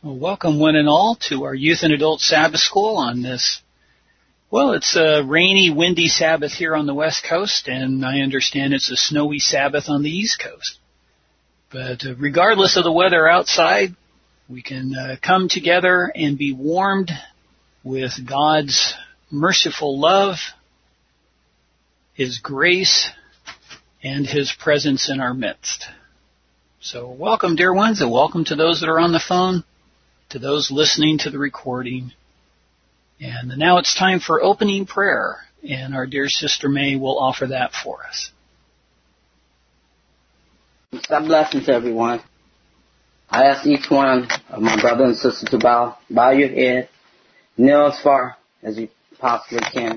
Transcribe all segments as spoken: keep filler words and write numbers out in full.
Well, welcome one and all to our Youth and Adult Sabbath School on this, well, it's a rainy, windy Sabbath here on the West Coast, and I understand it's a snowy Sabbath on the East Coast. But uh, regardless of the weather outside, we can uh, come together and be warmed with God's merciful love, His grace, and His presence in our midst. So welcome, dear ones, and welcome to those that are on the phone, to those listening to the recording. And now it's time for opening prayer, and our dear Sister May will offer that for us. God blessings, everyone. I ask each one of my brothers and sisters to bow, bow your head, kneel as far as you possibly can.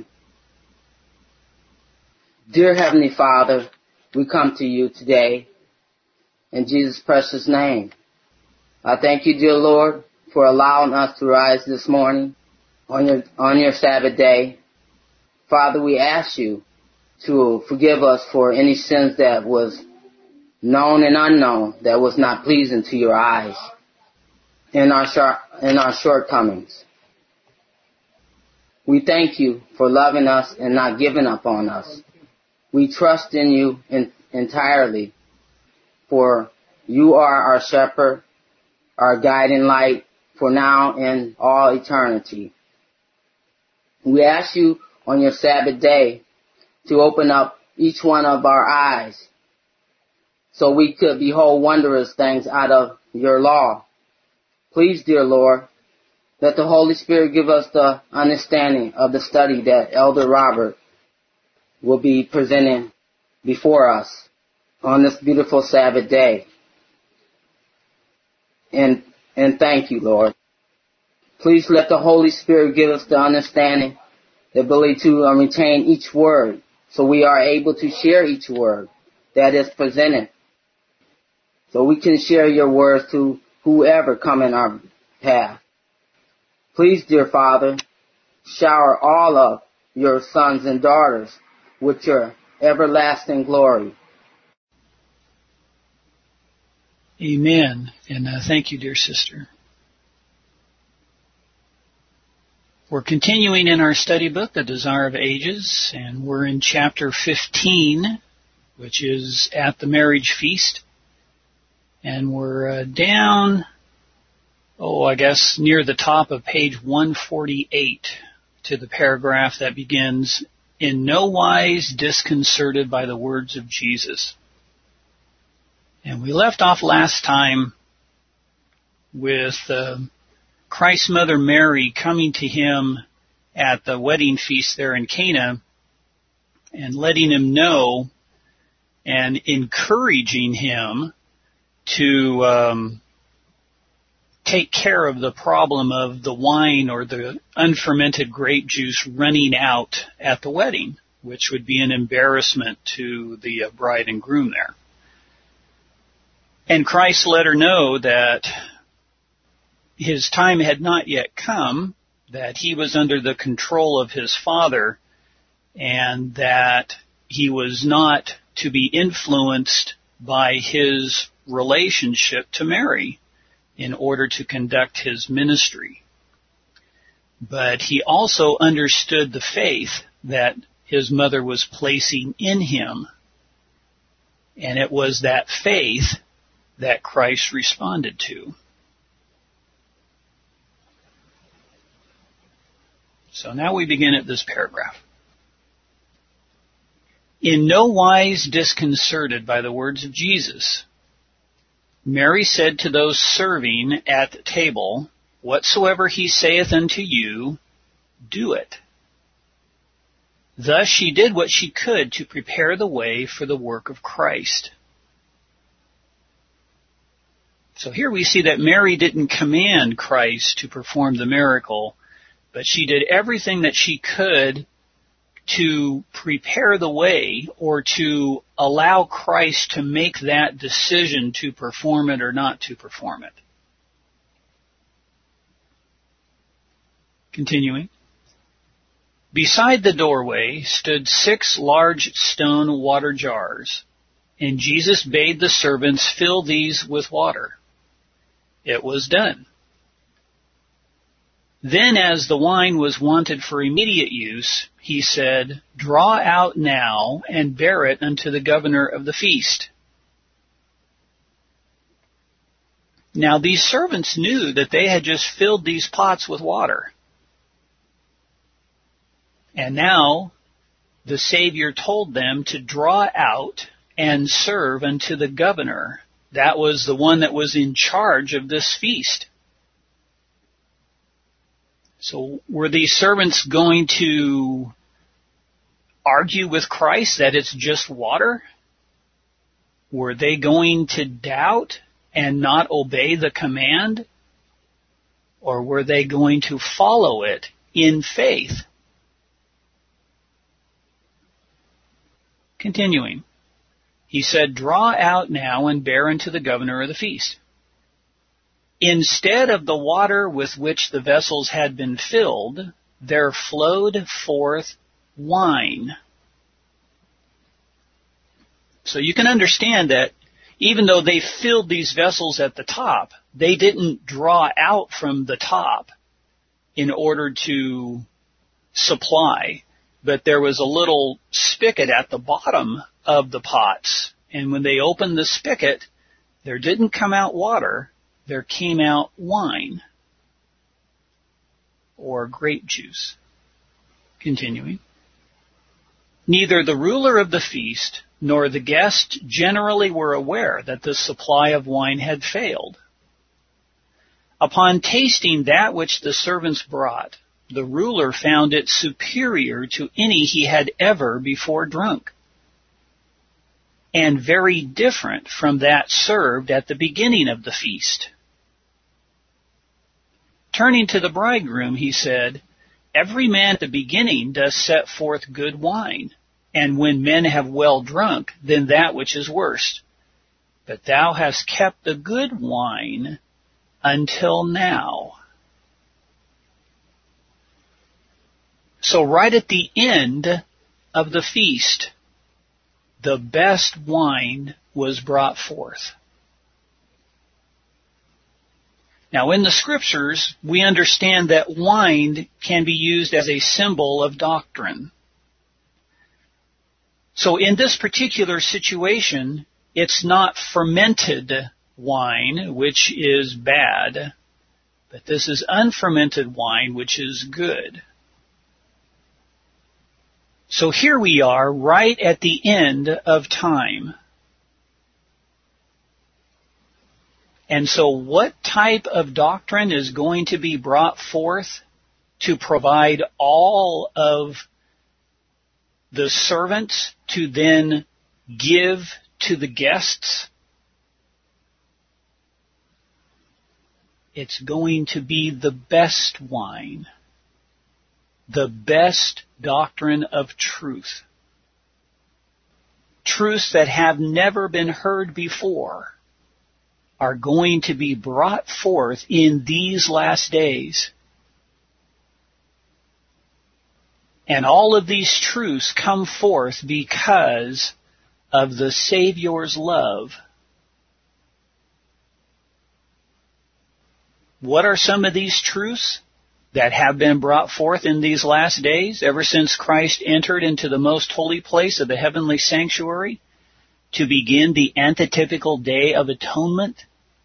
Dear Heavenly Father, we come to you today in Jesus' precious name. I thank you, dear Lord, for allowing us to rise this morning on your on your Sabbath day. Father, we ask you to forgive us for any sins that was known and unknown, that was not pleasing to your eyes, in our short, in our shortcomings. We thank you for loving us and not giving up on us. We trust in you in, entirely, for you are our shepherd, our guiding light, for now and all eternity. We ask you on your Sabbath day to open up each one of our eyes so we could behold wondrous things out of your law. Please, dear Lord, let the Holy Spirit give us the understanding of the study that Elder Robert will be presenting before us on this beautiful Sabbath day. And And thank you, Lord. Please let the Holy Spirit give us the understanding, the ability to uh, retain each word, so we are able to share each word that is presented. So we can share your words to whoever come in our path. Please, dear Father, shower all of your sons and daughters with your everlasting glory. Amen. And uh, thank you, dear sister. We're continuing in our study book, The Desire of Ages, and we're in chapter fifteen, which is at the marriage feast. And we're uh, down, oh, I guess near the top of page one forty-eight to the paragraph that begins, "In no wise disconcerted by the words of Jesus." And we left off last time with uh, Christ's mother Mary coming to him at the wedding feast there in Cana and letting him know and encouraging him to um, take care of the problem of the wine or the unfermented grape juice running out at the wedding, which would be an embarrassment to the uh, bride and groom there. And Christ let her know that his time had not yet come, that he was under the control of his Father, and that he was not to be influenced by his relationship to Mary in order to conduct his ministry. But he also understood the faith that his mother was placing in him, and it was that faith that Christ responded to. So now we begin at this paragraph. "In no wise disconcerted by the words of Jesus, Mary said to those serving at the table, Whatsoever he saith unto you, do it. Thus she did what she could to prepare the way for the work of Christ." So here we see that Mary didn't command Christ to perform the miracle, but she did everything that she could to prepare the way or to allow Christ to make that decision to perform it or not to perform it. Continuing. "Beside the doorway stood six large stone water jars, and Jesus bade the servants fill these with water. It was done. Then as the wine was wanted for immediate use, he said, "Draw out now and bear it unto the governor of the feast." Now these servants knew that they had just filled these pots with water. And now the Savior told them to draw out and serve unto the governor. That was the one that was in charge of this feast. So were these servants going to argue with Christ that it's just water? Were they going to doubt and not obey the command? Or were they going to follow it in faith? Continuing, he said, "Draw out now and bear unto the governor of the feast." Instead of the water with which the vessels had been filled, there flowed forth wine. So you can understand that even though they filled these vessels at the top, they didn't draw out from the top in order to supply, but there was a little spigot at the bottom of the pots. And when they opened the spigot, there didn't come out water, there came out wine or grape juice. Continuing. Neither the ruler of the feast nor the guest generally were aware that the supply of wine had failed. Upon tasting that which the servants brought, the ruler found it superior to any he had ever before drunk, and very different from that served at the beginning of the feast. Turning to the bridegroom, he said, "Every man at the beginning does set forth good wine, and when men have well drunk, then that which is worst. But thou hast kept the good wine until now." So right at the end of the feast, the best wine was brought forth. Now in the scriptures, we understand that wine can be used as a symbol of doctrine. So in this particular situation, it's not fermented wine, which is bad, but this is unfermented wine, which is good. So here we are, right at the end of time. And so what type of doctrine is going to be brought forth to provide all of the servants to then give to the guests? It's going to be the best wine, the best doctrine of truth, truths that have never been heard before are going to be brought forth in these last days. And all of these truths come forth because of the Savior's love. What are some of these truths that have been brought forth in these last days, ever since Christ entered into the most holy place of the heavenly sanctuary to begin the antitypical day of atonement?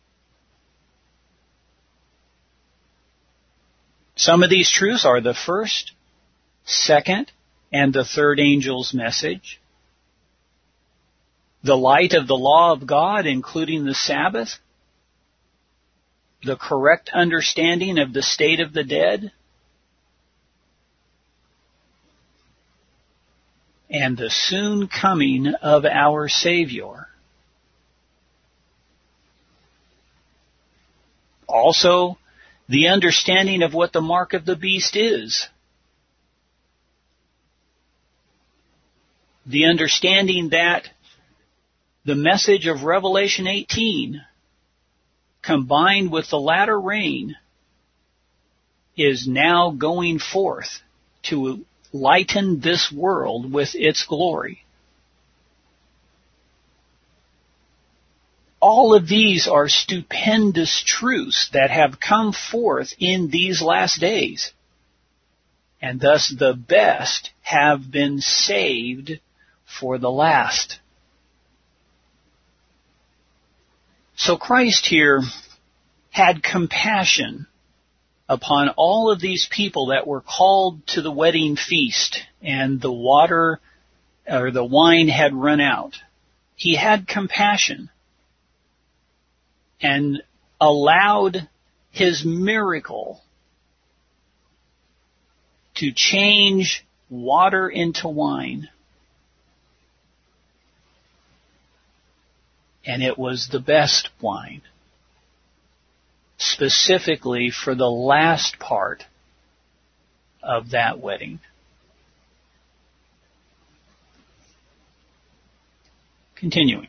Some of these truths are the first, second, and the third angel's message, the light of the law of God, including the Sabbath, the correct understanding of the state of the dead, and the soon coming of our Savior. Also, the understanding of what the mark of the beast is. The understanding that the message of Revelation eighteen, combined with the latter rain, is now going forth to lighten this world with its glory. All of these are stupendous truths that have come forth in these last days. And thus the best have been saved for the last. So Christ here had compassion upon all of these people that were called to the wedding feast, and the water or the wine had run out. He had compassion and allowed his miracle to change water into wine. And it was the best wine, specifically for the last part of that wedding. Continuing.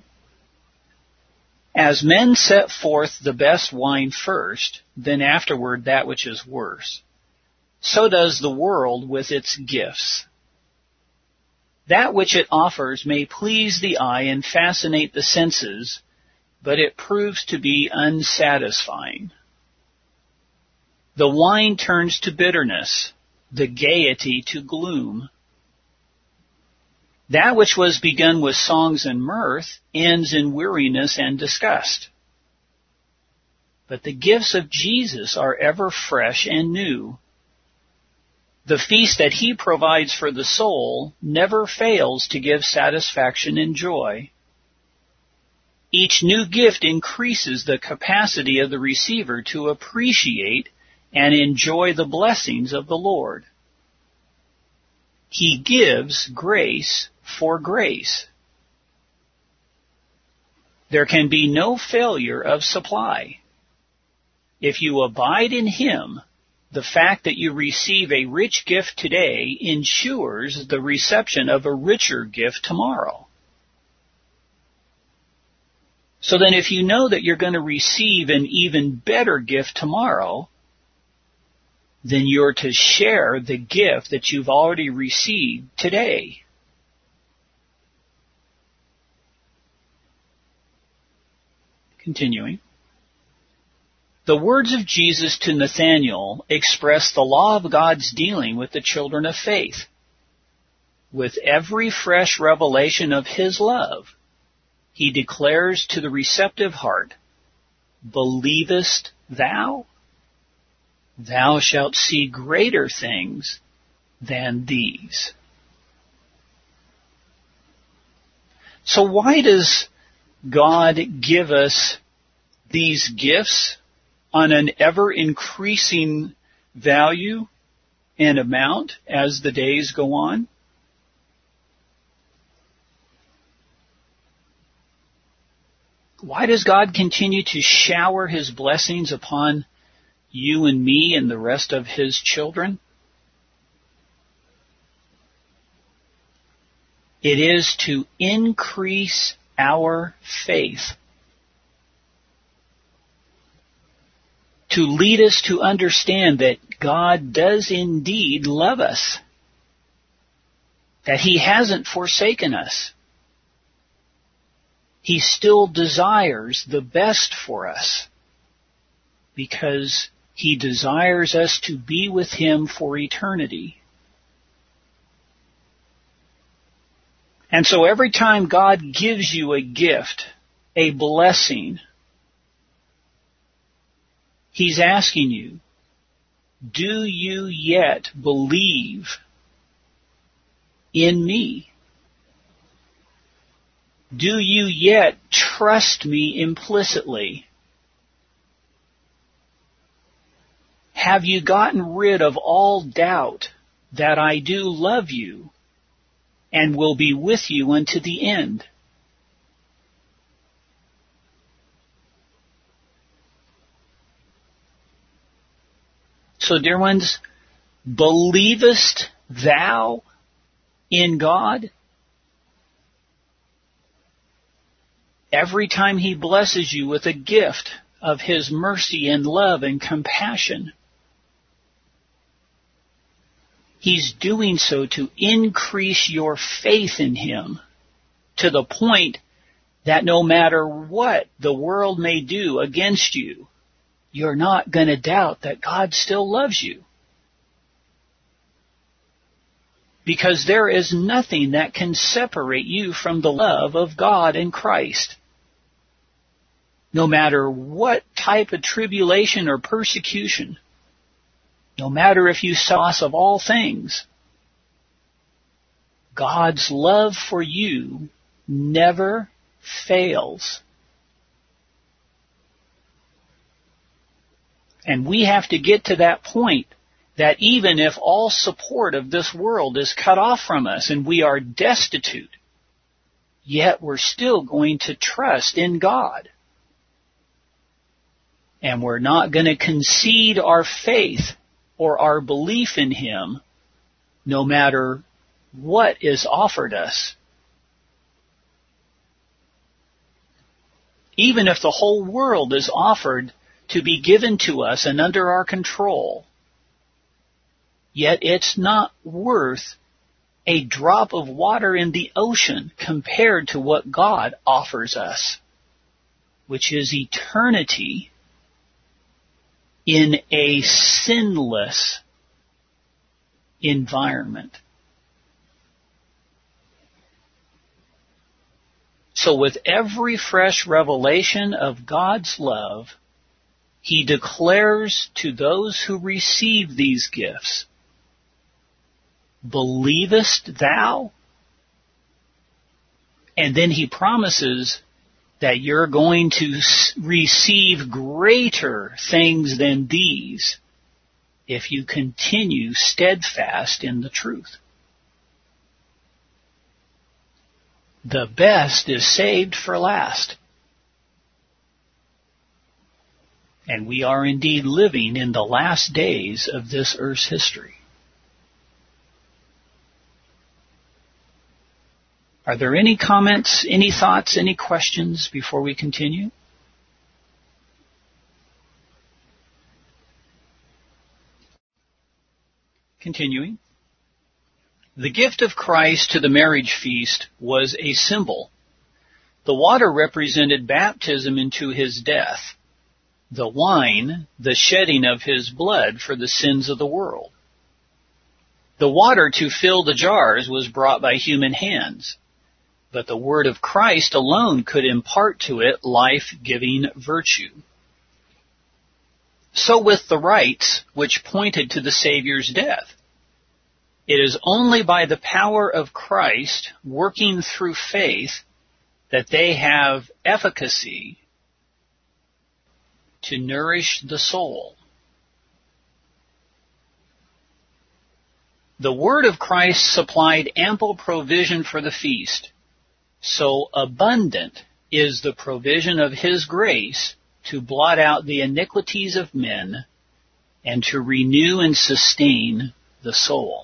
As men set forth the best wine first, then afterward that which is worse, so does the world with its gifts. That which it offers may please the eye and fascinate the senses, but it proves to be unsatisfying. The wine turns to bitterness, the gaiety to gloom. That which was begun with songs and mirth ends in weariness and disgust. But the gifts of Jesus are ever fresh and new. The feast that he provides for the soul never fails to give satisfaction and joy. Each new gift increases the capacity of the receiver to appreciate and enjoy the blessings of the Lord. He gives grace for grace. There can be no failure of supply. If you abide in him, the fact that you receive a rich gift today ensures the reception of a richer gift tomorrow. So then if you know that you're going to receive an even better gift tomorrow, then you're to share the gift that you've already received today. Continuing. The words of Jesus to Nathanael express the law of God's dealing with the children of faith. With every fresh revelation of his love, he declares to the receptive heart, "Believest thou? Thou shalt see greater things than these." So why does God give us these gifts on an ever-increasing value and amount as the days go on? Why does God continue to shower his blessings upon you and me and the rest of his children? It is to increase our faith, to lead us to understand that God does indeed love us, that he hasn't forsaken us. He still desires the best for us because he desires us to be with him for eternity. And so every time God gives you a gift, a blessing, he's asking you, do you yet believe in me? Do you yet trust me implicitly? Have you gotten rid of all doubt that I do love you and will be with you unto the end? So, dear ones, believest thou in God? Every time he blesses you with a gift of his mercy and love and compassion, he's doing so to increase your faith in him to the point that no matter what the world may do against you, you're not going to doubt that God still loves you. Because there is nothing that can separate you from the love of God in Christ. No matter what type of tribulation or persecution, no matter if you suffer loss of all things, God's love for you never fails. And we have to get to that point that even if all support of this world is cut off from us and we are destitute, yet we're still going to trust in God. And we're not going to concede our faith or our belief in Him no matter what is offered us. Even if the whole world is offered to be given to us and under our control, yet it's not worth a drop of water in the ocean compared to what God offers us, which is eternity in a sinless environment. So with every fresh revelation of God's love, He declares to those who receive these gifts, "Believest thou?" And then He promises that you're going to receive greater things than these if you continue steadfast in the truth. The best is saved for last. And we are indeed living in the last days of this earth's history. Are there any comments, any thoughts, any questions before we continue? Continuing. The gift of Christ to the marriage feast was a symbol. The water represented baptism into His death. The wine, the shedding of His blood for the sins of the world. The water to fill the jars was brought by human hands, but the word of Christ alone could impart to it life-giving virtue. So with the rites which pointed to the Savior's death. It is only by the power of Christ working through faith that they have efficacy to nourish the soul. The word of Christ supplied ample provision for the feast, so abundant is the provision of His grace to blot out the iniquities of men and to renew and sustain the soul.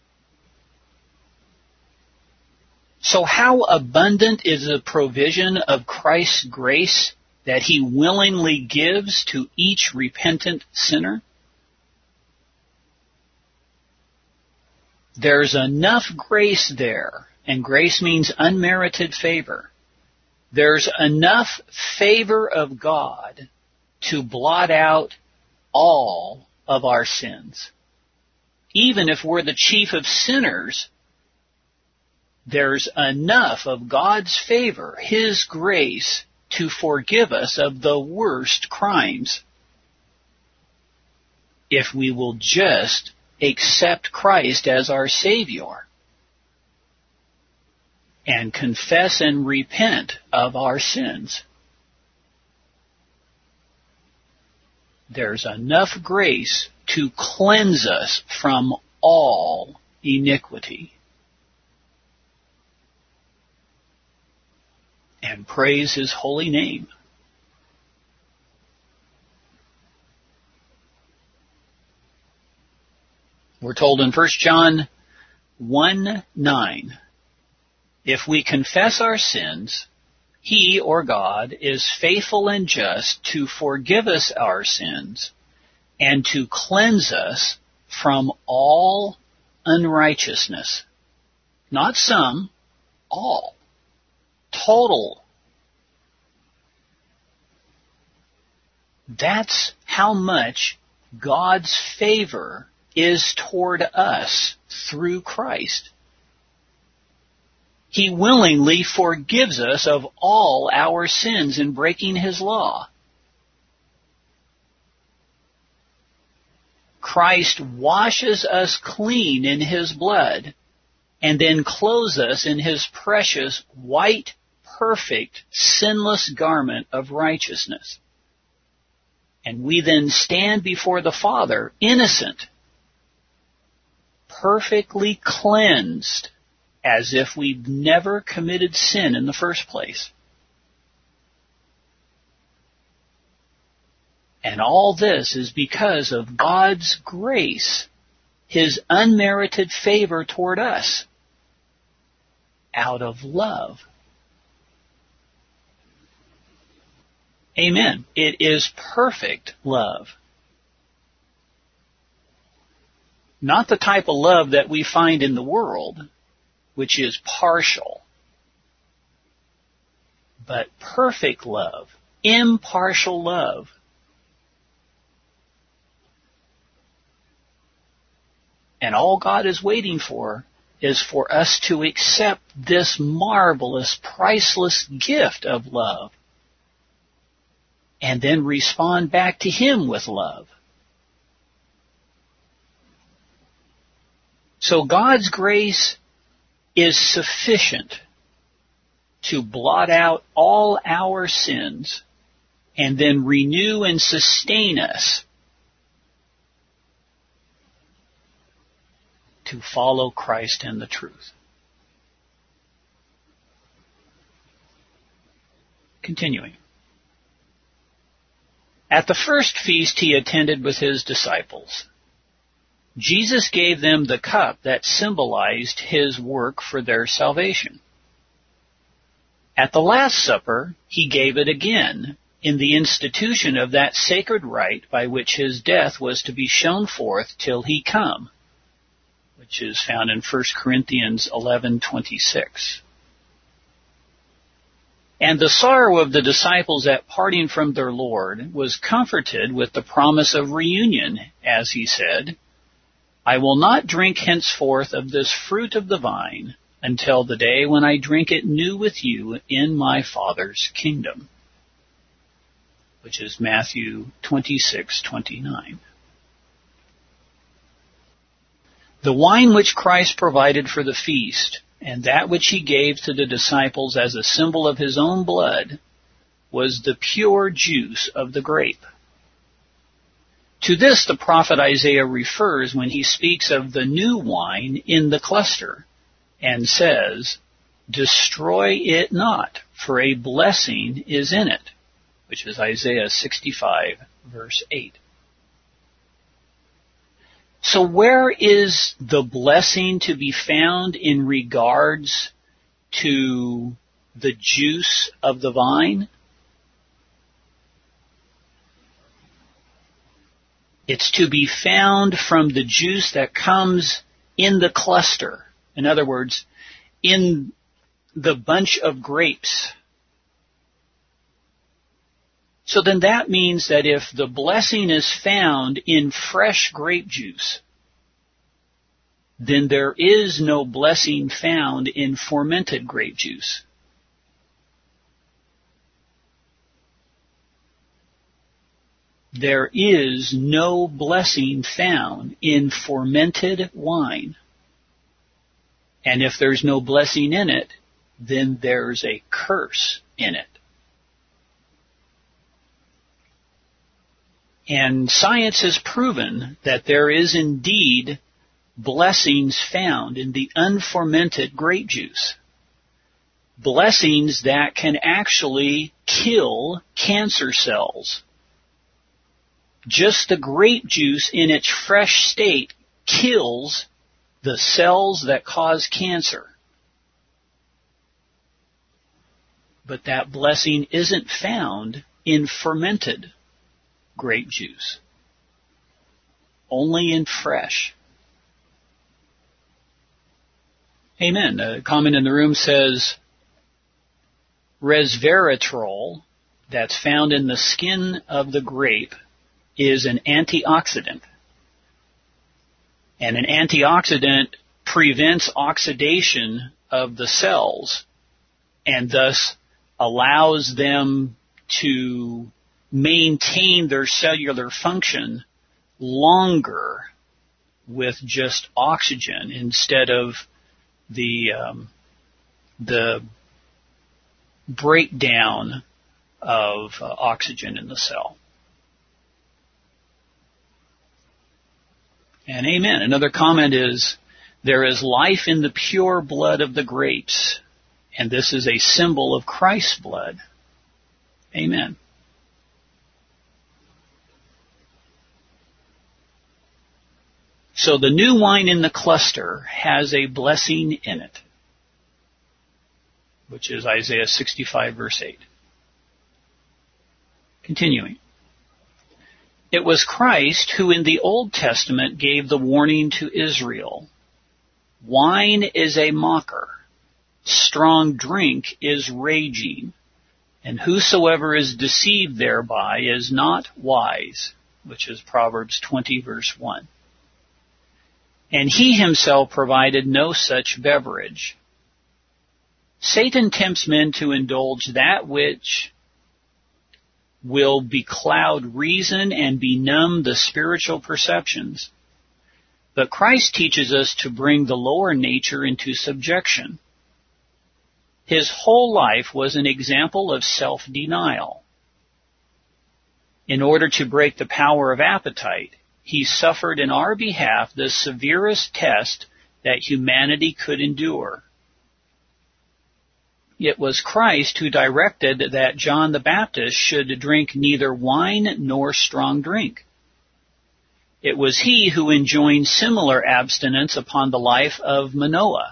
So how abundant is the provision of Christ's grace that He willingly gives to each repentant sinner? There's enough grace there, and grace means unmerited favor. There's enough favor of God to blot out all of our sins. Even if we're the chief of sinners, there's enough of God's favor, His grace, to forgive us of the worst crimes if we will just accept Christ as our Savior and confess and repent of our sins. There's enough grace to cleanse us from all iniquity. And praise His holy name. We're told in First John one nine, if we confess our sins, He, or God, is faithful and just to forgive us our sins and to cleanse us from all unrighteousness. Not some, all. Total That's how much God's favor is toward us through Christ. He willingly forgives us of all our sins in breaking His law. Christ washes us clean in His blood and then clothes us in His precious, white, perfect, sinless garment of righteousness. And we then stand before the Father innocent, perfectly cleansed, as if we'd never committed sin in the first place. And all this is because of God's grace, His unmerited favor toward us, out of love. Amen. It is perfect love. Not the type of love that we find in the world, which is partial, but perfect love, impartial love. And all God is waiting for is for us to accept this marvelous, priceless gift of love and then respond back to Him with love. So God's grace is sufficient to blot out all our sins and then renew and sustain us to follow Christ and the truth. Continuing. At the first feast He attended with His disciples, Jesus gave them the cup that symbolized His work for their salvation. At the Last Supper, He gave it again in the institution of that sacred rite by which His death was to be shown forth till He come, which is found in First Corinthians eleven twenty-six. And the sorrow of the disciples at parting from their Lord was comforted with the promise of reunion, as He said, I will not drink henceforth of this fruit of the vine until the day when I drink it new with you in my Father's kingdom, which is Matthew twenty-six twenty-nine. The wine which Christ provided for the feast, and that which He gave to the disciples as a symbol of His own blood, was the pure juice of the grape. To this the prophet Isaiah refers when he speaks of the new wine in the cluster, and says, Destroy it not, for a blessing is in it, which is Isaiah sixty-five, verse eight. So where is the blessing to be found in regards to the juice of the vine? It's to be found from the juice that comes in the cluster. In other words, in the bunch of grapes. So then that means that if the blessing is found in fresh grape juice, then there is no blessing found in fermented grape juice. There is no blessing found in fermented wine. And if there's no blessing in it, then there's a curse in it. And science has proven that there is indeed blessings found in the unfermented grape juice. Blessings that can actually kill cancer cells. Just the grape juice in its fresh state kills the cells that cause cancer. But that blessing isn't found in fermented grape juice. Only in fresh. Amen. A comment in the room says resveratrol that's found in the skin of the grape is an antioxidant. And an antioxidant prevents oxidation of the cells and thus allows them to maintain their cellular function longer with just oxygen instead of the um, the breakdown of uh, oxygen in the cell. And amen. Another comment is, there is life in the pure blood of the grapes, and this is a symbol of Christ's blood. Amen. So the new wine in the cluster has a blessing in it, which is Isaiah sixty-five, verse eight. Continuing. It was Christ who in the Old Testament gave the warning to Israel. Wine is a mocker. Strong drink is raging. And whosoever is deceived thereby is not wise, which is Proverbs twenty, verse one. And he himself provided no such beverage. Satan tempts men to indulge that which will becloud reason and benumb the spiritual perceptions. But Christ teaches us to bring the lower nature into subjection. His whole life was an example of self-denial. In order to break the power of appetite, he suffered in our behalf the severest test that humanity could endure. It was Christ who directed that John the Baptist should drink neither wine nor strong drink. It was he who enjoined similar abstinence upon the life of Manoah.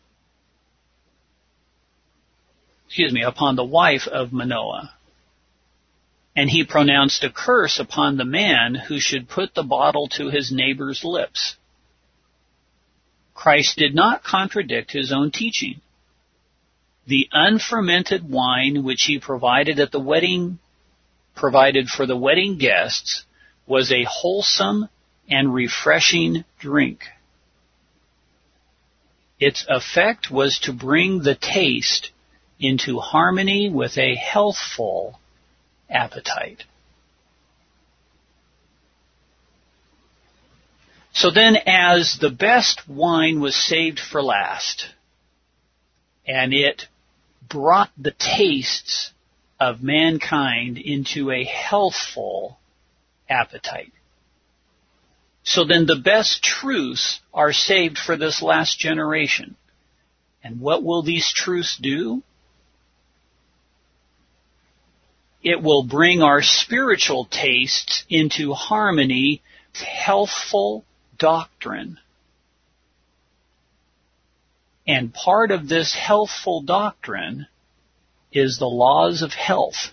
Excuse me, upon the wife of Manoah. And he pronounced a curse upon the man who should put the bottle to his neighbor's lips. Christ did not contradict his own teaching. The unfermented wine which he provided at the wedding, provided for the wedding guests, was a wholesome and refreshing drink. Its effect was to bring the taste into harmony with a healthful appetite. So then, as the best wine was saved for last, and it brought the tastes of mankind into a healthful appetite. So then the best truths are saved for this last generation. And what will these truths do? It will bring our spiritual tastes into harmony with healthful doctrine. And part of this healthful doctrine is the laws of health.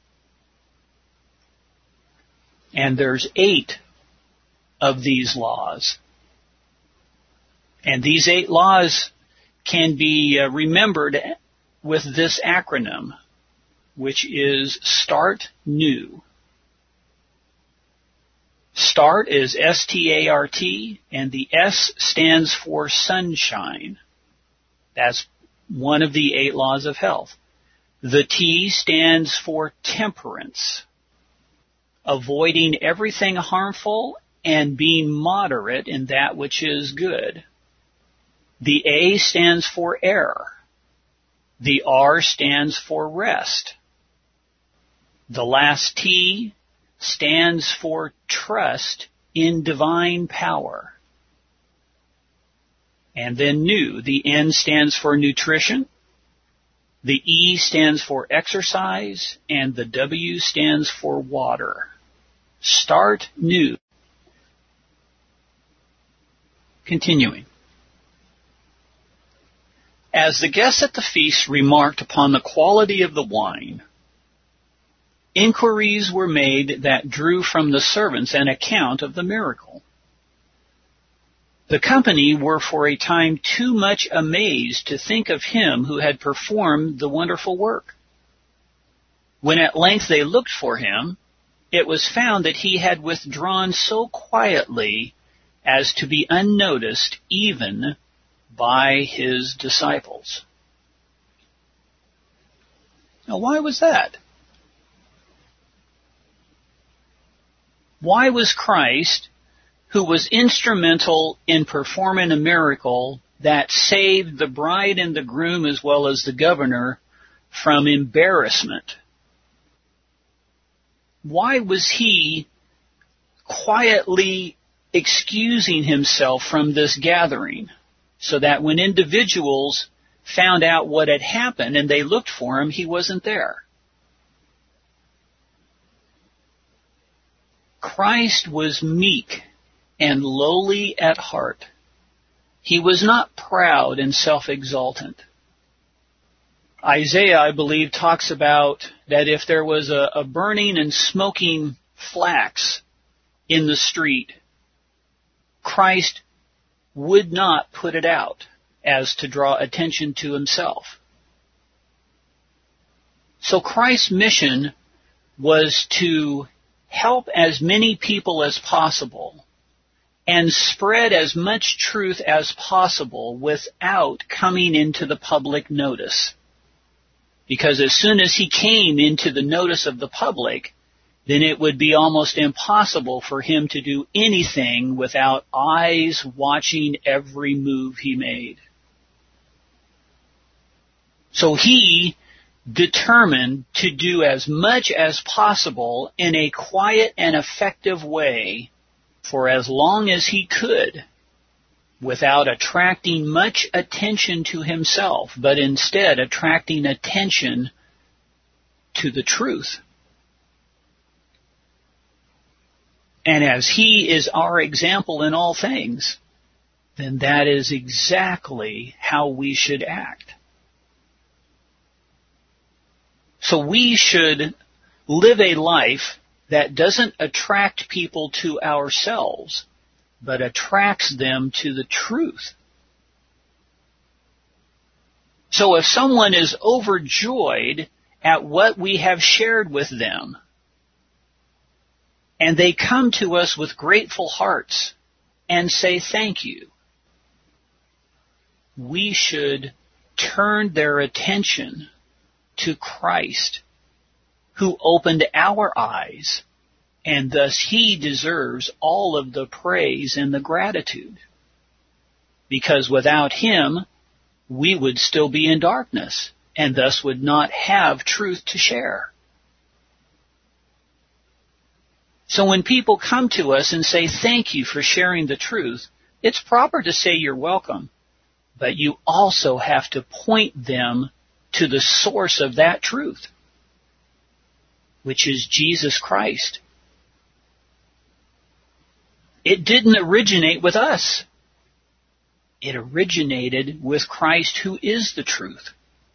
And there's eight of these laws. And these eight laws can be uh, remembered with this acronym, which is START NEW. START is S T A R T, and the S stands for sunshine. That's one of the eight laws of health. The T stands for temperance, avoiding everything harmful and being moderate in that which is good. The A stands for air. The R stands for rest. The last T stands for trust in divine power. And then new. The N stands for nutrition. The E stands for exercise. And the W stands for water. Start new. Continuing. As the guests at the feast remarked upon the quality of the wine, inquiries were made that drew from the servants an account of the miracle. The company were for a time too much amazed to think of him who had performed the wonderful work. When at length they looked for him, it was found that he had withdrawn so quietly as to be unnoticed even by his disciples. Now, why was that? Why was Christ, who was instrumental in performing a miracle that saved the bride and the groom as well as the governor from embarrassment, why was he quietly excusing himself from this gathering so that when individuals found out what had happened and they looked for him, he wasn't there? Christ was meek and lowly at heart. He was not proud and self-exaltant. Isaiah, I believe, talks about that if there was a, a burning and smoking flax in the street, Christ would not put it out as to draw attention to himself. So Christ's mission was to help as many people as possible and spread as much truth as possible without coming into the public notice. Because as soon as he came into the notice of the public, then it would be almost impossible for him to do anything without eyes watching every move he made. So he determined to do as much as possible in a quiet and effective way for as long as he could, without attracting much attention to himself, but instead attracting attention to the truth. And as he is our example in all things, then that is exactly how we should act. So we should live a life that doesn't attract people to ourselves, but attracts them to the truth. So if someone is overjoyed at what we have shared with them, and they come to us with grateful hearts and say thank you, we should turn their attention to Christ, who opened our eyes, and thus he deserves all of the praise and the gratitude. Because without him, we would still be in darkness, and thus would not have truth to share. So when people come to us and say thank you for sharing the truth, it's proper to say you're welcome, but you also have to point them to the source of that truth, which is Jesus Christ. It didn't originate with us. It originated with Christ, who is the truth.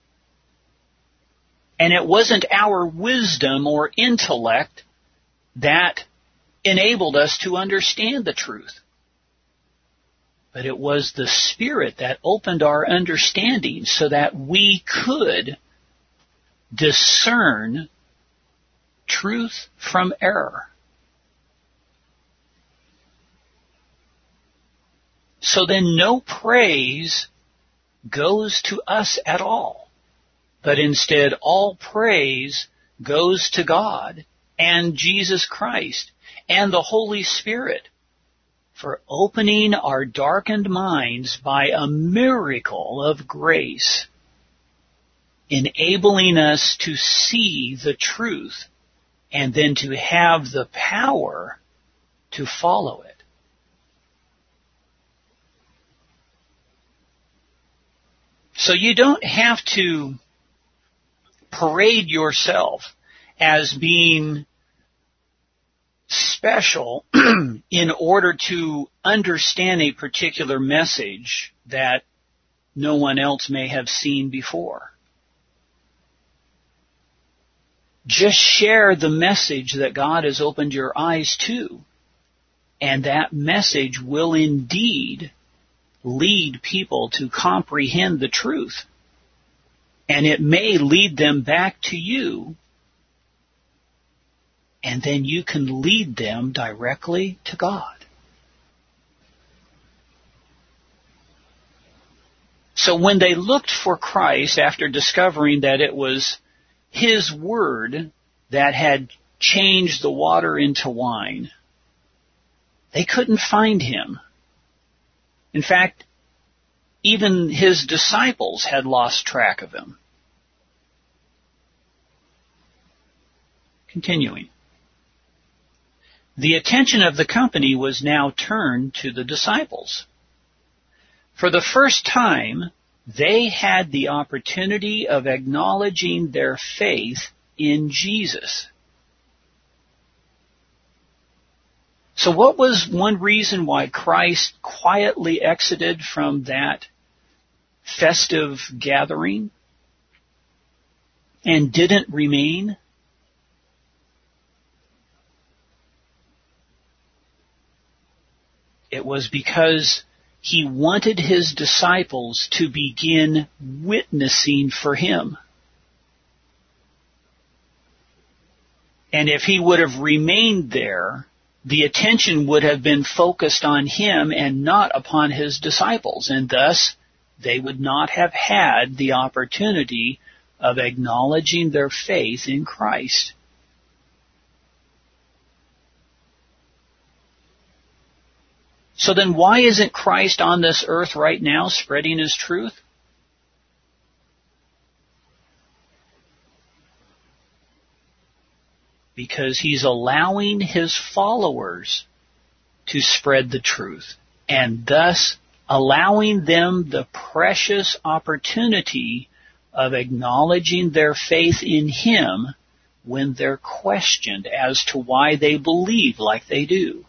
And it wasn't our wisdom or intellect that enabled us to understand the truth, but it was the Spirit that opened our understanding so that we could discern truth from error. So then no praise goes to us at all, but instead all praise goes to God and Jesus Christ and the Holy Spirit for opening our darkened minds by a miracle of grace, enabling us to see the truth and then to have the power to follow it. So you don't have to parade yourself as being special in order to understand a particular message that no one else may have seen before. Just share the message that God has opened your eyes to, and that message will indeed lead people to comprehend the truth. And it may lead them back to you and then you can lead them directly to God. So when they looked for Christ after discovering that it was His Word that had changed the water into wine, they couldn't find Him. In fact, even His disciples had lost track of Him. Continuing. The attention of the company was now turned to the disciples. For the first time, they had the opportunity of acknowledging their faith in Jesus. So what was one reason why Christ quietly exited from that festive gathering and didn't remain? It was because He wanted His disciples to begin witnessing for Him. And if He would have remained there, the attention would have been focused on Him and not upon His disciples, and thus they would not have had the opportunity of acknowledging their faith in Christ. So then why isn't Christ on this earth right now spreading His truth? Because He's allowing His followers to spread the truth, and thus allowing them the precious opportunity of acknowledging their faith in Him when they're questioned as to why they believe like they do.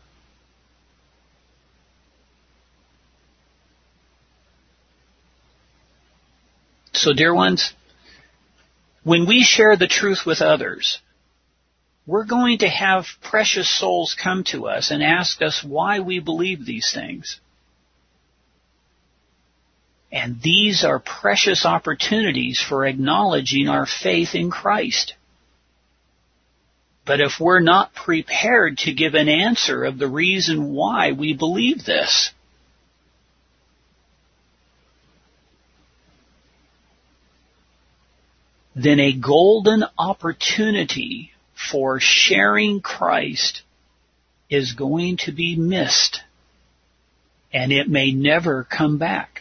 So, dear ones, when we share the truth with others, we're going to have precious souls come to us and ask us why we believe these things. And these are precious opportunities for acknowledging our faith in Christ. But if we're not prepared to give an answer of the reason why we believe this, then a golden opportunity for sharing Christ is going to be missed, and it may never come back.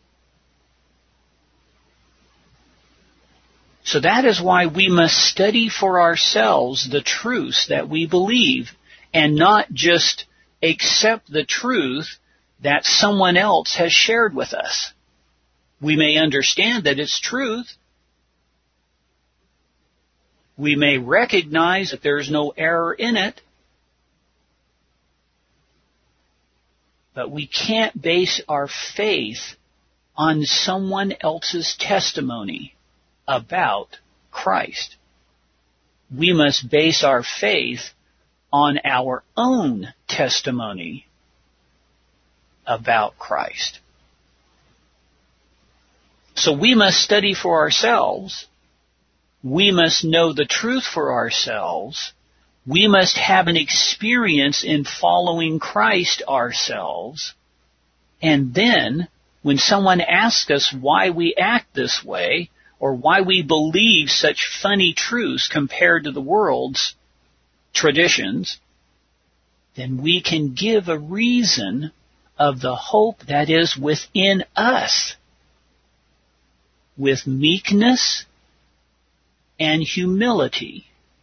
So that is why we must study for ourselves the truths that we believe, and not just accept the truth that someone else has shared with us. We may understand that it's truth. We may recognize that there's no error in it, but we can't base our faith on someone else's testimony about Christ. We must base our faith on our own testimony about Christ. So we must study for ourselves. We must know the truth for ourselves. We must have an experience in following Christ ourselves. And then, when someone asks us why we act this way, or why we believe such funny truths compared to the world's traditions, then we can give a reason of the hope that is within us, with meekness and humility.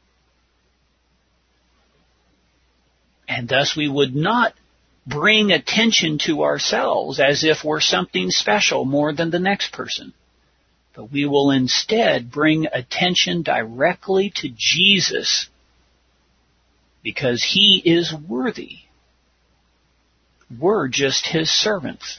And thus we would not bring attention to ourselves as if we're something special more than the next person. But we will instead bring attention directly to Jesus, because He is worthy. We're just His servants.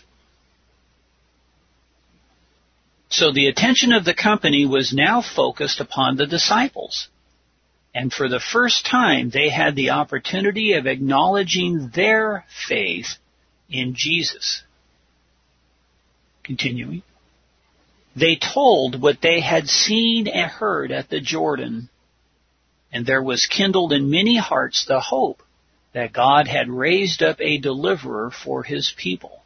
So the attention of the company was now focused upon the disciples. And for the first time, they had the opportunity of acknowledging their faith in Jesus. Continuing. They told what they had seen and heard at the Jordan And there was kindled in many hearts the hope that God had raised up a deliverer for his people.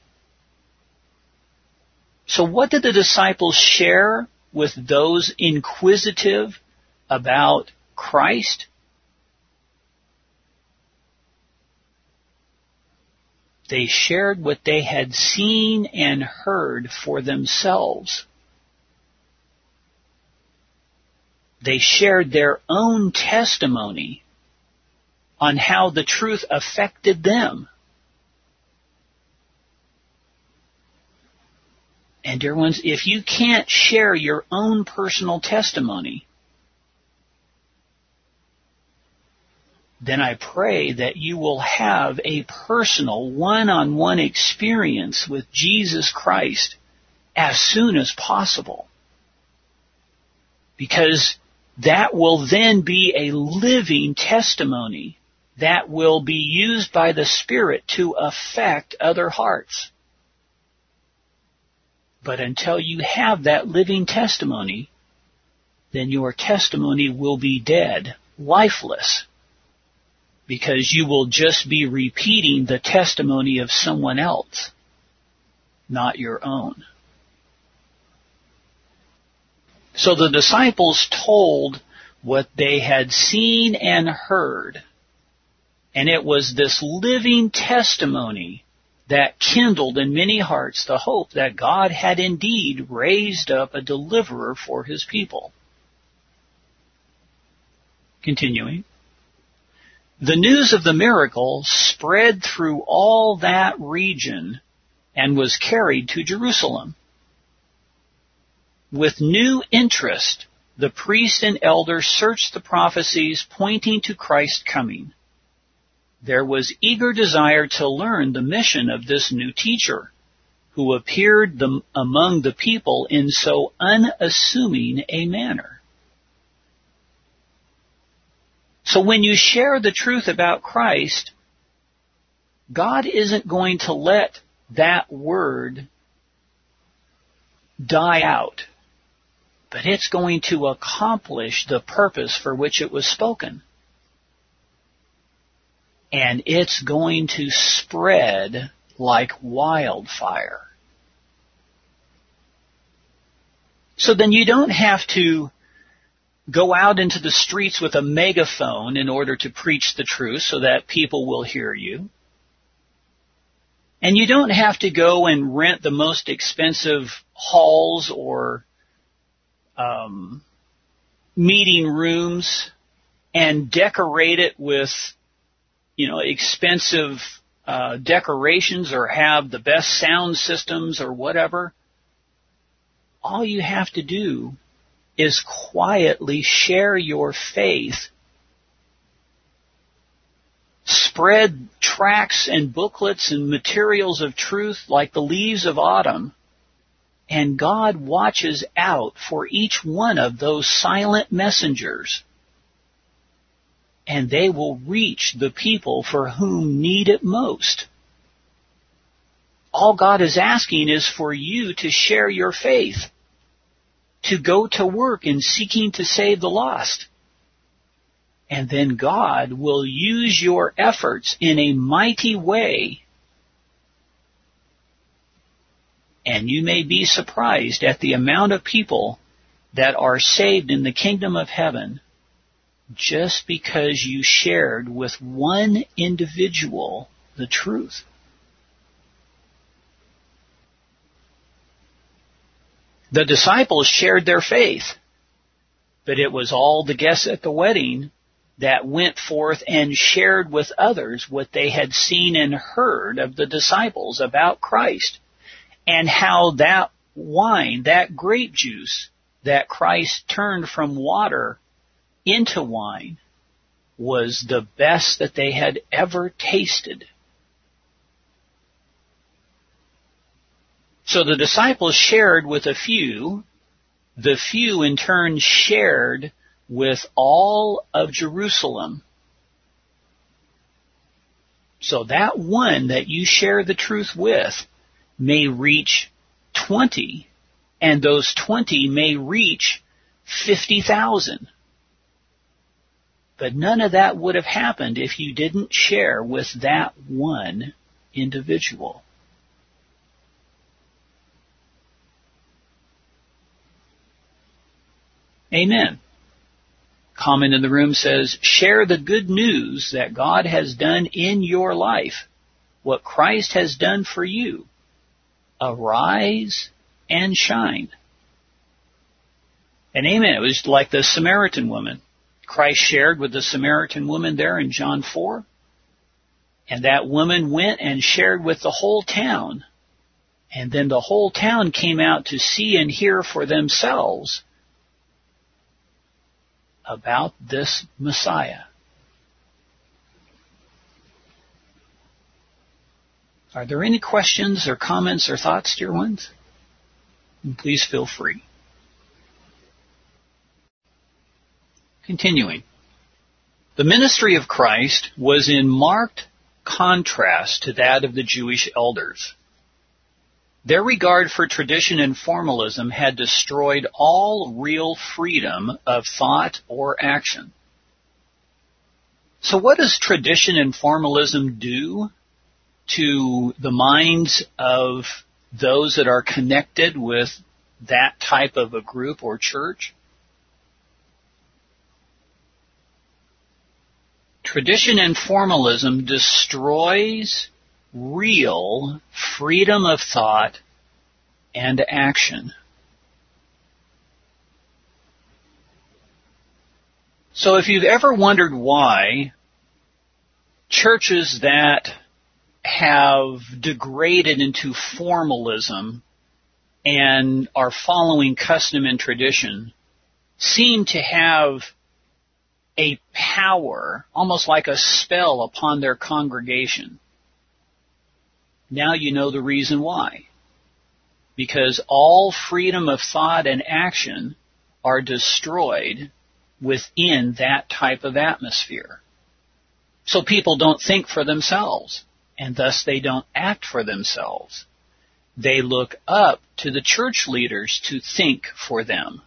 So what did the disciples share with those inquisitive about Christ? They shared what they had seen and heard for themselves. They shared their own testimony on how the truth affected them. And dear ones, if you can't share your own personal testimony, then I pray that you will have a personal one-on-one experience with Jesus Christ as soon as possible. Because that will then be a living testimony that will be used by the Spirit to affect other hearts. But until you have that living testimony, then your testimony will be dead, lifeless, because you will just be repeating the testimony of someone else, not your own. So the disciples told what they had seen and heard, and it was this living testimony that kindled in many hearts the hope that God had indeed raised up a deliverer for his people. Continuing. The news of the miracle spread through all that region and was carried to Jerusalem. With new interest, the priests and elders searched the prophecies pointing to Christ's coming. There was eager desire to learn the mission of this new teacher, who appeared the, among the people in so unassuming a manner. So when you share the truth about Christ, God isn't going to let that word die out, but it's going to accomplish the purpose for which it was spoken. And it's going to spread like wildfire. So then you don't have to go out into the streets with a megaphone in order to preach the truth so that people will hear you. And you don't have to go and rent the most expensive halls or um, meeting rooms and decorate it with, you know, expensive uh, decorations or have the best sound systems or whatever. All you have to do is quietly share your faith. Spread tracts and booklets and materials of truth like the leaves of autumn. And God watches out for each one of those silent messengers. And they will reach the people for whom need it most. All God is asking is for you to share your faith, to go to work in seeking to save the lost. And then God will use your efforts in a mighty way. And you may be surprised at the amount of people that are saved in the kingdom of heaven just because you shared with one individual the truth. The disciples shared their faith, but it was all the guests at the wedding that went forth and shared with others what they had seen and heard of the disciples about Christ, and how that wine, that grape juice that Christ turned from water into wine, was the best that they had ever tasted. So the disciples shared with a few. The few in turn shared with all of Jerusalem. So that one that you share the truth with may reach twenty, and those twenty may reach fifty thousand. But none of that would have happened if you didn't share with that one individual. Amen. Comment in the room says, share the good news that God has done in your life, what Christ has done for you. Arise and shine. And amen. It was like the Samaritan woman. Christ shared with the Samaritan woman there in John four. And that woman went and shared with the whole town. And then the whole town came out to see and hear for themselves about this Messiah. Are there any questions or comments or thoughts, dear ones? And please feel free. Continuing. The ministry of Christ was in marked contrast to that of the Jewish elders. Their regard for tradition and formalism had destroyed all real freedom of thought or action. So what does tradition and formalism do to the minds of those that are connected with that type of a group or church? Tradition and formalism destroys real freedom of thought and action. So if you've ever wondered why churches that have degraded into formalism and are following custom and tradition seem to have a power, almost like a spell upon their congregation, now you know the reason why. Because all freedom of thought and action are destroyed within that type of atmosphere. So people don't think for themselves, and thus they don't act for themselves. They look up to the church leaders to think for them,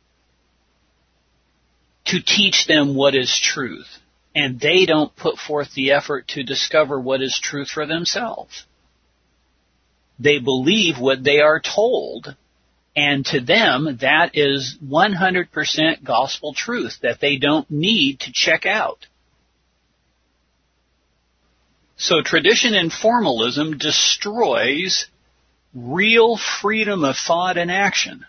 to teach them what is truth, and they don't put forth the effort to discover what is truth for themselves. They believe what they are told, and to them that is one hundred percent gospel truth that they don't need to check out. So tradition and formalism destroys real freedom of thought and action.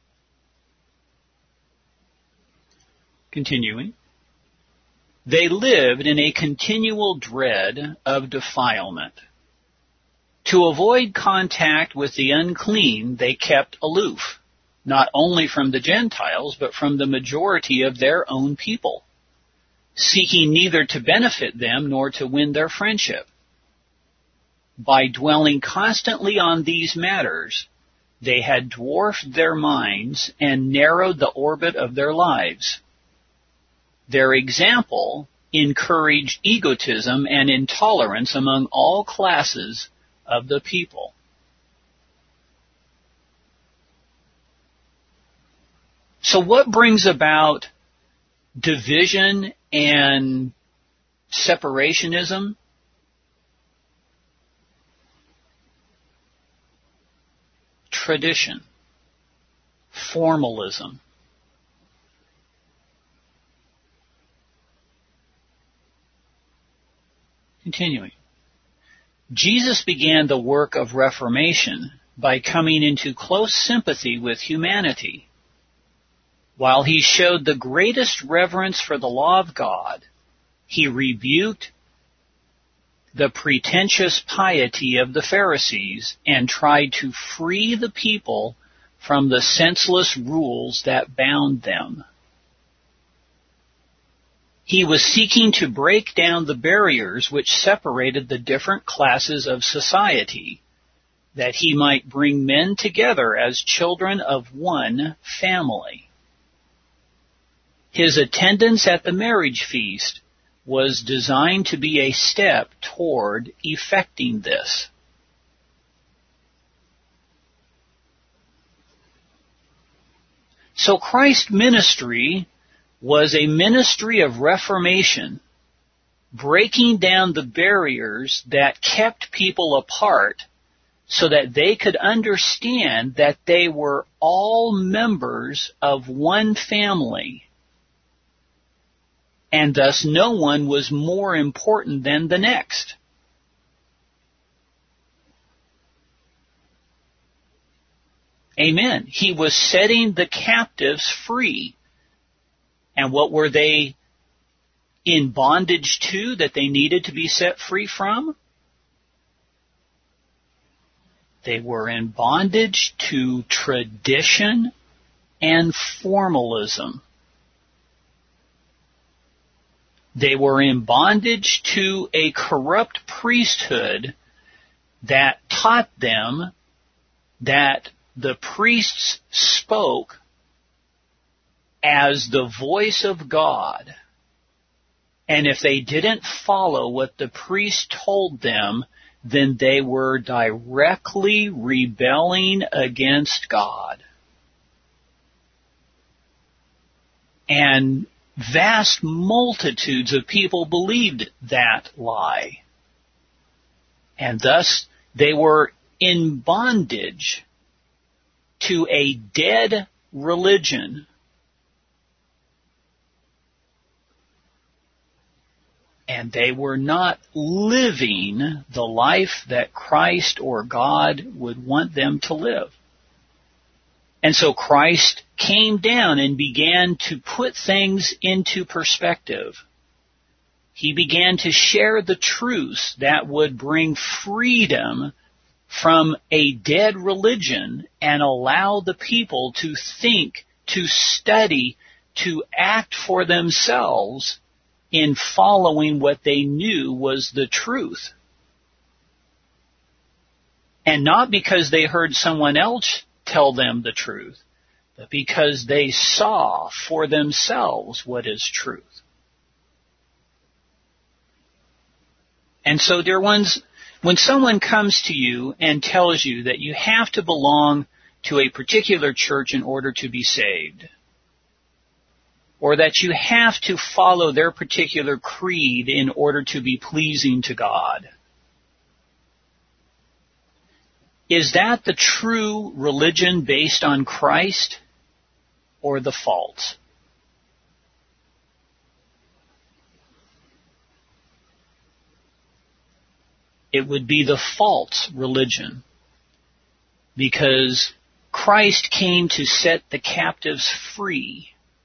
Continuing. They lived in a continual dread of defilement. To avoid contact with the unclean, they kept aloof, not only from the Gentiles, but from the majority of their own people, seeking neither to benefit them nor to win their friendship. By dwelling constantly on these matters, they had dwarfed their minds and narrowed the orbit of their lives. Their example encouraged egotism and intolerance among all classes of the people. So what brings about division and separationism? Tradition, formalism. Continuing. Jesus began the work of reformation by coming into close sympathy with humanity. While he showed the greatest reverence for the law of God, he rebuked the pretentious piety of the Pharisees and tried to free the people from the senseless rules that bound them. He was seeking to break down the barriers which separated the different classes of society, that he might bring men together as children of one family. His attendance at the marriage feast was designed to be a step toward effecting this. So Christ's ministry was a ministry of reformation, breaking down the barriers that kept people apart so that they could understand that they were all members of one family, and thus no one was more important than the next. Amen. He was setting the captives free. And what were they in bondage to that they needed to be set free from? They were in bondage to tradition and formalism. They were in bondage to a corrupt priesthood that taught them that the priests spoke as the voice of God. And if they didn't follow what the priest told them, then they were directly rebelling against God. And vast multitudes of people believed that lie. And thus they were in bondage to a dead religion. And they were not living the life that Christ or God would want them to live. And so Christ came down and began to put things into perspective. He began to share the truths that would bring freedom from a dead religion and allow the people to think, to study, to act for themselves in following what they knew was the truth. And not because they heard someone else tell them the truth, but because they saw for themselves what is truth. And so, dear ones, when someone comes to you and tells you that you have to belong to a particular church in order to be saved, or that you have to follow their particular creed in order to be pleasing to God, is that the true religion based on Christ or the false? It would be the false religion, because Christ came to set the captives free.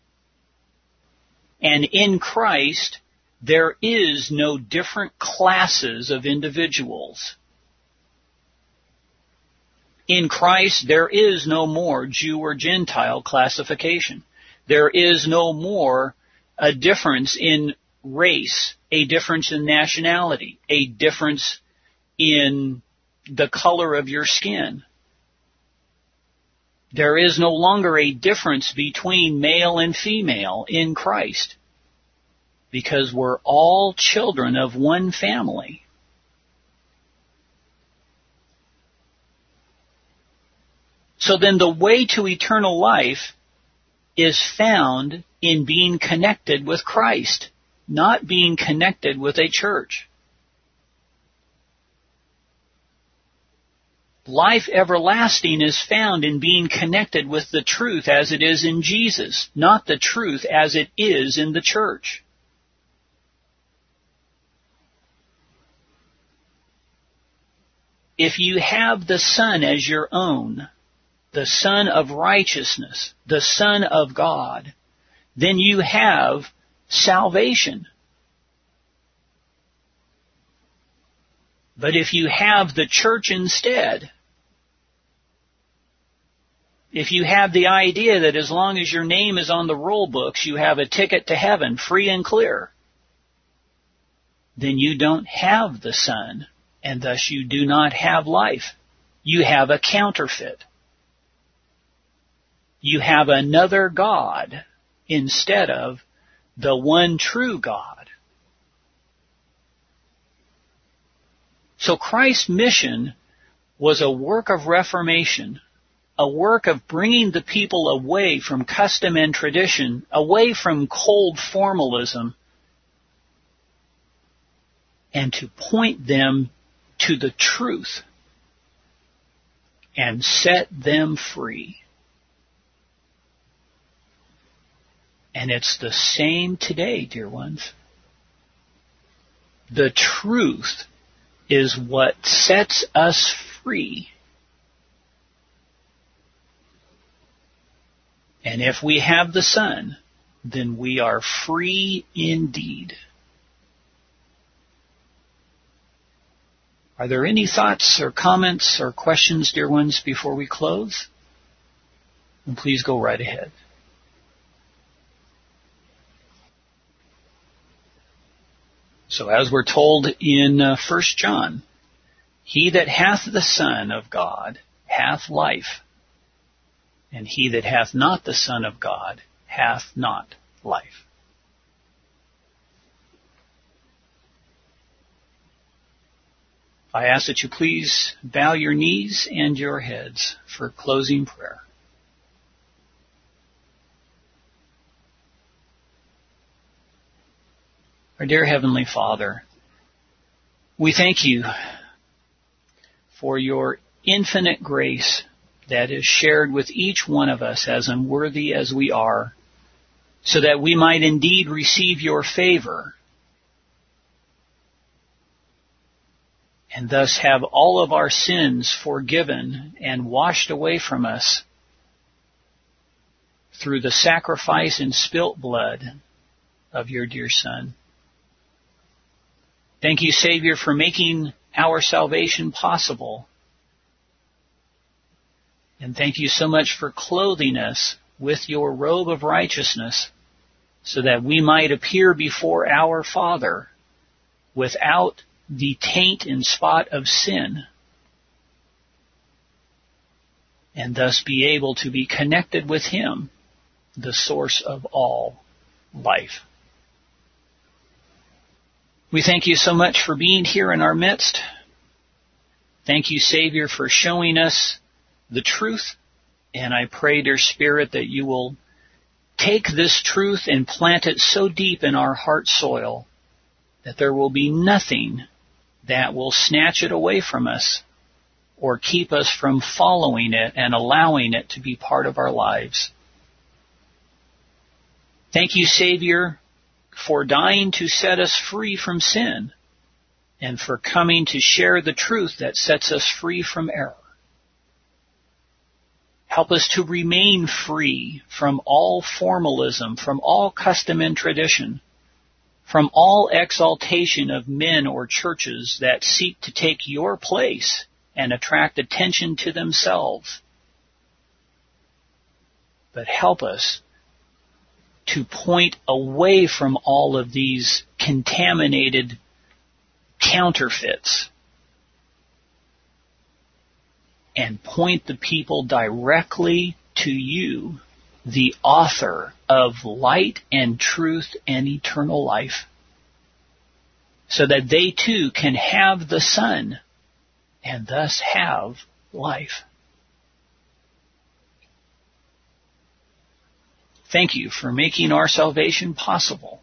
And in Christ, there is no different classes of individuals. In Christ, there is no more Jew or Gentile classification. There is no more a difference in race, a difference in nationality, a difference in the color of your skin. There is no longer a difference between male and female in Christ, because we're all children of one family. So then the way to eternal life is found in being connected with Christ, not being connected with a church. Life everlasting is found in being connected with the truth as it is in Jesus, not the truth as it is in the church. If you have the Son as your own, the Son of righteousness, the Son of God, then you have salvation. But if you have the church instead, if you have the idea that as long as your name is on the roll books, you have a ticket to heaven free and clear, then you don't have the Son, and thus you do not have life. You have a counterfeit. You have another God instead of the one true God. So Christ's mission was a work of reformation, a work of bringing the people away from custom and tradition, away from cold formalism, and to point them to the truth and set them free. And it's the same today, dear ones. The truth is what sets us free. And if we have the Son, then we are free indeed. Are there any thoughts or comments or questions, dear ones, before we close? And please go right ahead. So as we're told in uh, First John, he that hath the Son of God hath life, and he that hath not the Son of God hath not life. I ask that you please bow your knees and your heads for closing prayer. Our dear Heavenly Father, we thank you for your infinite grace that is shared with each one of us, as unworthy as we are, so that we might indeed receive your favor and thus have all of our sins forgiven and washed away from us through the sacrifice and spilt blood of your dear Son. Thank you, Savior, for making our salvation possible. And thank you so much for clothing us with your robe of righteousness so that we might appear before our Father without the taint and spot of sin, and thus be able to be connected with Him, the source of all life. We thank you so much for being here in our midst. Thank you, Savior, for showing us the truth. And I pray, dear Spirit, that you will take this truth and plant it so deep in our heart soil that there will be nothing that will snatch it away from us or keep us from following it and allowing it to be part of our lives. Thank you, Savior, for dying to set us free from sin and for coming to share the truth that sets us free from error. Help us to remain free from all formalism, from all custom and tradition, from all exaltation of men or churches that seek to take your place and attract attention to themselves. But help us to point away from all of these contaminated counterfeits and point the people directly to you, the author of light and truth and eternal life, so that they too can have the Son and thus have life. Thank you for making our salvation possible.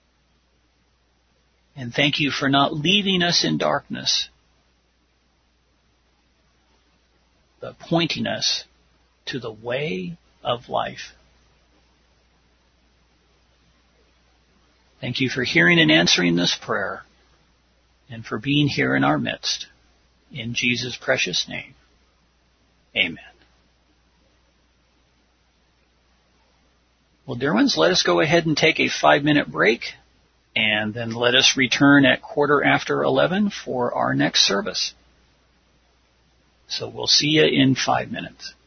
And thank you for not leaving us in darkness, but pointing us to the way of life. Thank you for hearing and answering this prayer and for being here in our midst. In Jesus' precious name, amen. Well, dear ones, let us go ahead and take a five-minute break, and then let us return at quarter after eleven for our next service. So we'll see you in five minutes.